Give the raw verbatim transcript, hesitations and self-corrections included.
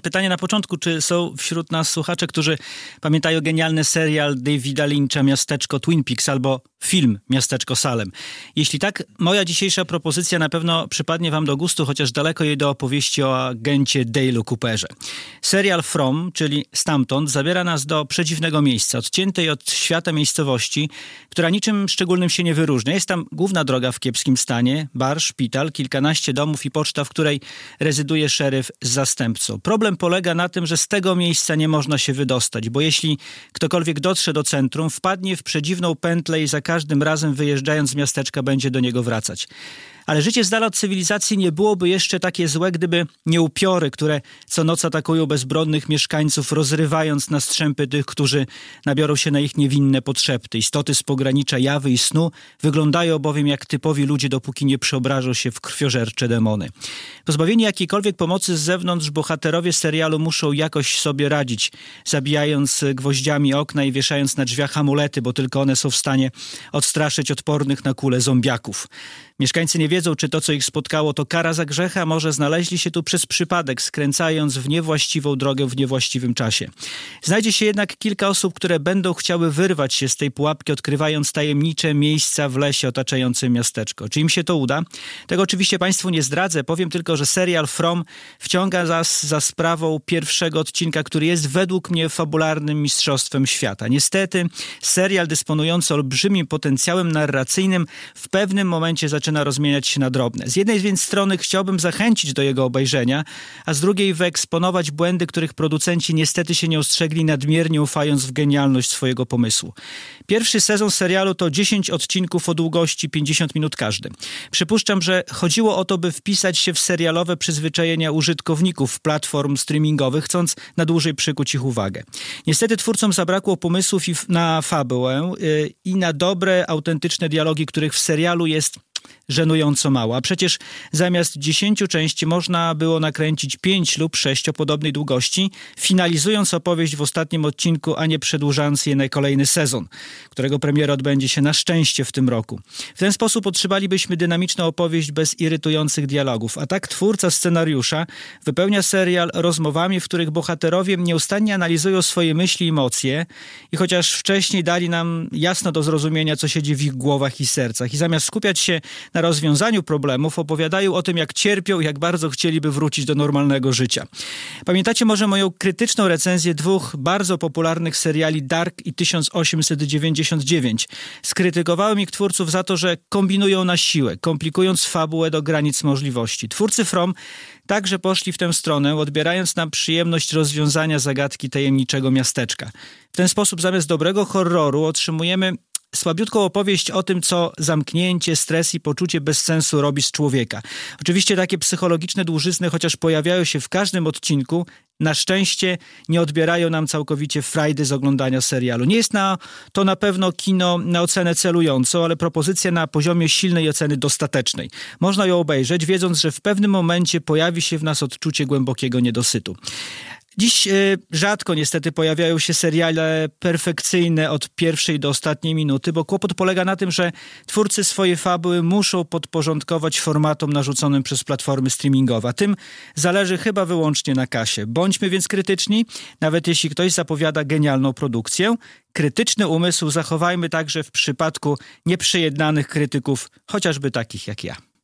pytanie na początku, czy są wśród nas słuchacze, którzy pamiętają genialny serial Davida Lyncha Miasteczko Twin Peaks albo film Miasteczko Salem? Jeśli tak, moja dzisiejsza propozycja na pewno przypadnie wam do gustu, chociaż daleko jej do opowieści o agencie Dale'u Cooperze. Serial From, czyli Stamtąd, zabiera nas do przedziwnego miejsca, odciętej od świata miejscowości, która niczym szczególnym się nie wyróżnia. Jest tam główna droga w kiepskim stanie, bar, szpital, kilkanaście domów i poczta, w której rezyduje szeryf z zastępcą. Problem polega na tym, że z tego miejsca nie można się wydostać, bo jeśli ktokolwiek dotrze do centrum, wpadnie w przedziwną pętlę i za każdym razem wyjeżdżając z miasteczka będzie do niego wracać. Ale życie z dala od cywilizacji nie byłoby jeszcze takie złe, gdyby nie upiory, które co noc atakują bezbronnych mieszkańców, rozrywając na strzępy tych, którzy nabiorą się na ich niewinne potrzepty. Istoty z pogranicza jawy i snu wyglądają bowiem jak typowi ludzie, dopóki nie przeobrażą się w krwiożercze demony. Pozbawieni jakiejkolwiek pomocy z zewnątrz, bohaterowie serialu muszą jakoś sobie radzić, zabijając gwoździami okna i wieszając na drzwiach amulety, bo tylko one są w stanie odstraszyć odpornych na kule zombiaków. Mieszkańcy nie wiedzą, czy to, co ich spotkało, to kara za grzech, a może znaleźli się tu przez przypadek, skręcając w niewłaściwą drogę w niewłaściwym czasie. Znajdzie się jednak kilka osób, które będą chciały wyrwać się z tej pułapki, odkrywając tajemnicze miejsca w lesie otaczającym miasteczko. Czy im się to uda? Tego oczywiście Państwu nie zdradzę, powiem tylko, że serial From wciąga nas za sprawą pierwszego odcinka, który jest według mnie fabularnym mistrzostwem świata. Niestety serial dysponujący olbrzymim potencjałem narracyjnym w pewnym momencie zaczyna zaczyna rozmieniać się na drobne. Z jednej więc strony chciałbym zachęcić do jego obejrzenia, a z drugiej wyeksponować błędy, których producenci niestety się nie ostrzegli, nadmiernie ufając w genialność swojego pomysłu. Pierwszy sezon serialu to dziesięć odcinków o długości pięćdziesiąt minut każdy. Przypuszczam, że chodziło o to, by wpisać się w serialowe przyzwyczajenia użytkowników platform streamingowych, chcąc na dłużej przykuć ich uwagę. Niestety twórcom zabrakło pomysłów i na fabułę yy, i na dobre, autentyczne dialogi, których w serialu jest żenująco mało. A przecież zamiast dziesięciu części można było nakręcić pięć lub sześć o podobnej długości, finalizując opowieść w ostatnim odcinku, a nie przedłużając je na kolejny sezon, którego premiera odbędzie się na szczęście w tym roku. W ten sposób otrzymalibyśmy dynamiczną opowieść bez irytujących dialogów. A tak twórca scenariusza wypełnia serial rozmowami, w których bohaterowie nieustannie analizują swoje myśli i emocje i chociaż wcześniej dali nam jasno do zrozumienia, co siedzi w ich głowach i sercach i zamiast skupiać się na rozwiązaniu problemów, opowiadają o tym, jak cierpią i jak bardzo chcieliby wrócić do normalnego życia. Pamiętacie może moją krytyczną recenzję dwóch bardzo popularnych seriali Dark i tysiąc osiemset dziewięćdziesiąt dziewięć. Skrytykowałem ich twórców za to, że kombinują na siłę, komplikując fabułę do granic możliwości. Twórcy From także poszli w tę stronę, odbierając nam przyjemność rozwiązania zagadki tajemniczego miasteczka. W ten sposób zamiast dobrego horroru otrzymujemy słabiutką opowieść o tym, co zamknięcie, stres i poczucie bezsensu robi z człowieka. Oczywiście takie psychologiczne dłużyzny, chociaż pojawiają się w każdym odcinku, na szczęście nie odbierają nam całkowicie frajdy z oglądania serialu. Nie jest na, to na pewno kino na ocenę celującą, ale propozycja na poziomie silnej oceny dostatecznej. Można ją obejrzeć, wiedząc, że w pewnym momencie pojawi się w nas odczucie głębokiego niedosytu. Dziś y, rzadko niestety pojawiają się seriale perfekcyjne od pierwszej do ostatniej minuty, bo kłopot polega na tym, że twórcy swoje fabuły muszą podporządkować formatom narzuconym przez platformy streamingowe. Tym zależy chyba wyłącznie na kasie. Bądźmy więc krytyczni, nawet jeśli ktoś zapowiada genialną produkcję. Krytyczny umysł zachowajmy także w przypadku nieprzejednanych krytyków, chociażby takich jak ja.